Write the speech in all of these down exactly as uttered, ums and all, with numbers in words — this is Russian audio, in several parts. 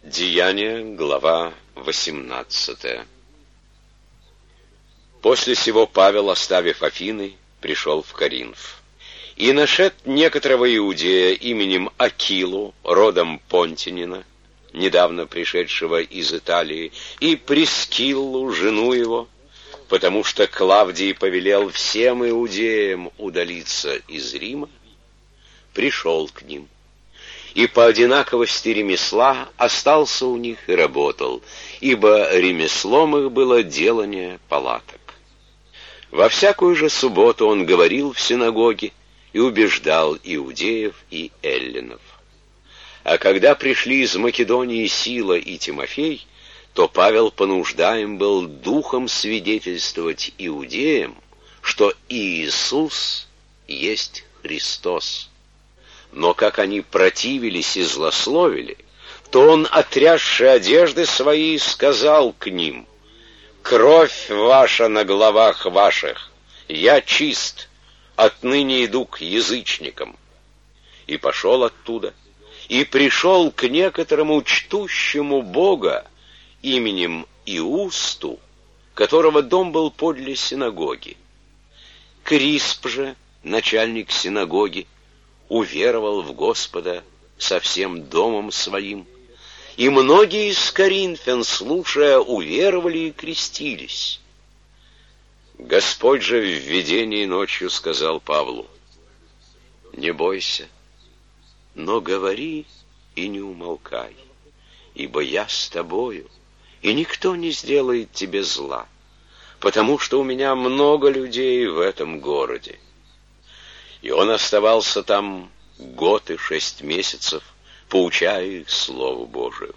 Деяния, глава восемнадцатая. После сего Павел, оставив Афины, пришел в Коринф. И нашед некоторого иудея именем Акилу, родом Понтинина, недавно пришедшего из Италии, и Прискиллу, жену его, потому что Клавдий повелел всем иудеям удалиться из Рима, пришел к ним. И по одинаковости ремесла остался у них и работал, ибо ремеслом их было делание палаток. Во всякую же субботу он говорил в синагоге и убеждал иудеев и эллинов. А когда пришли из Македонии Сила и Тимофей, то Павел понуждаем был духом свидетельствовать иудеям, что Иисус есть Христос. Но как они противились и злословили, то он, отрясши одежды свои, сказал к ним: «Кровь ваша на головах ваших, я чист, отныне иду к язычникам». И пошел оттуда, и пришел к некоторому чтущему Бога именем Иусту, которого дом был подле синагоги. Крисп же, начальник синагоги, уверовал в Господа со всем домом своим, и многие из коринфян, слушая, уверовали и крестились. Господь же в видении ночью сказал Павлу: «Не бойся, но говори и не умолкай, ибо я с тобою, и никто не сделает тебе зла, потому что у меня много людей в этом городе». И он оставался там год и шесть месяцев, поучая их Слову Божию.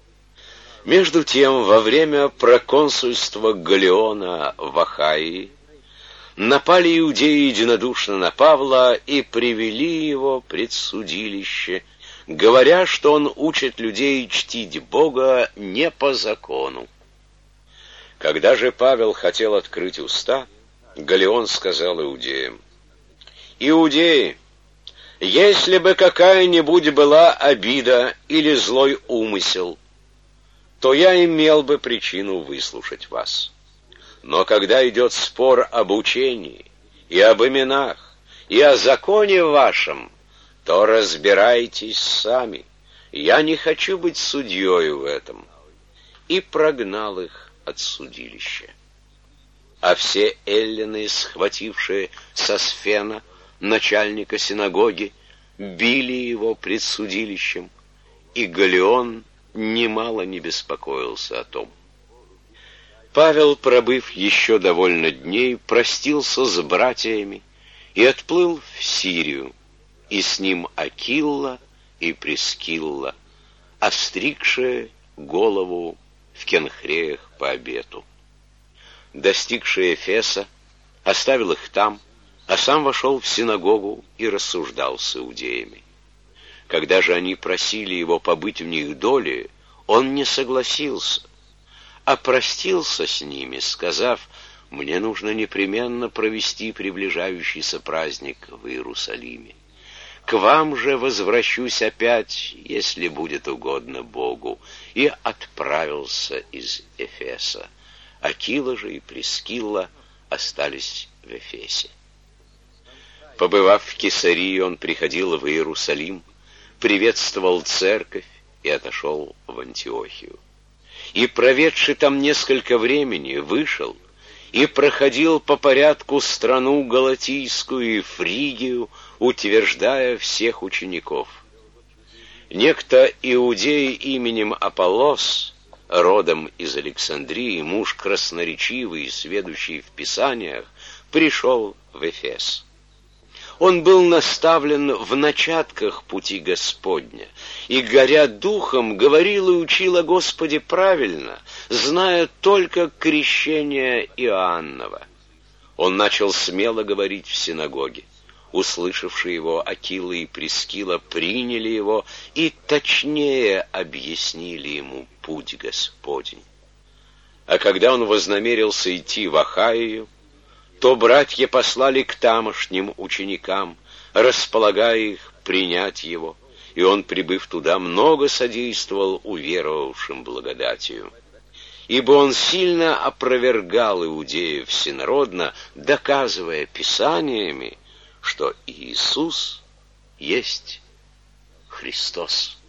Между тем, во время проконсульства Галлиона в Ахайи напали иудеи единодушно на Павла и привели его пред судилище, говоря, что он учит людей чтить Бога не по закону. Когда же Павел хотел открыть уста, Галлион сказал иудеям: «Иудеи, если бы какая-нибудь была обида или злой умысел, то я имел бы причину выслушать вас. Но когда идет спор об учении и об именах и о законе вашем, то разбирайтесь сами. Я не хочу быть судьей в этом». И прогнал их от судилища. А все эллины, схватившие Сосфена, начальника синагоги, били его пред судилищем, и Галлион немало не беспокоился о том. Павел, пробыв еще довольно дней, простился с братьями и отплыл в Сирию, и с ним Акилла и Прискилла, остригшие голову в Кенхреях по обету. Достигший Эфеса, оставил их там, а сам вошел в синагогу и рассуждал с иудеями. Когда же они просили его побыть в них доле, он не согласился, а простился с ними, сказав: «Мне нужно непременно провести приближающийся праздник в Иерусалиме. К вам же возвращусь опять, если будет угодно Богу», и отправился из Эфеса. Акила же и Прискилла остались в Эфесе. Побывав в Кесарии, он приходил в Иерусалим, приветствовал церковь и отошел в Антиохию. И, проведши там несколько времени, вышел и проходил по порядку страну Галатийскую и Фригию, утверждая всех учеников. Некто иудей именем Аполлос, родом из Александрии, муж красноречивый и сведущий в Писаниях, пришел в Эфес. Он был наставлен в начатках пути Господня, и, горя духом, говорил и учил о Господе правильно, зная только крещение Иоаннова. Он начал смело говорить в синагоге. Услышавшие его Акила и Прискилла приняли его и точнее объяснили ему путь Господень. А когда он вознамерился идти в Ахайю, то братья послали к тамошним ученикам, располагая их принять его, и он, прибыв туда, много содействовал уверовавшим благодатью. Ибо он сильно опровергал иудеев всенародно, доказывая писаниями, что Иисус есть Христос.